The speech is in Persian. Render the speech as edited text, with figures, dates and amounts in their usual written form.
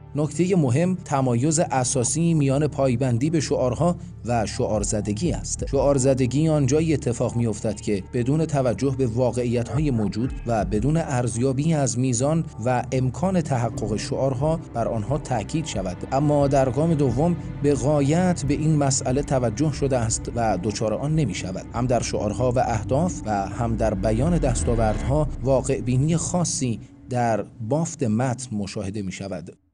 نکته مهم تمایز اساسی میان پایبندی به شعارها و شعارزدگی است. شعارزدگی آنجایی اتفاق می‌افتد که بدون توجه به واقعیت‌های موجود و بدون ارزیابی از میزان و امکان تحقق شعارها بر آنها تاکید شود. اما در گام دوم به غایت به این مسئله توجه شده است و دچار آن نمی‌شود. هم در شعارها و اهداف و هم در بیان دستاوردها واقع بینی خاصی در بافت متن مشاهده می‌شود.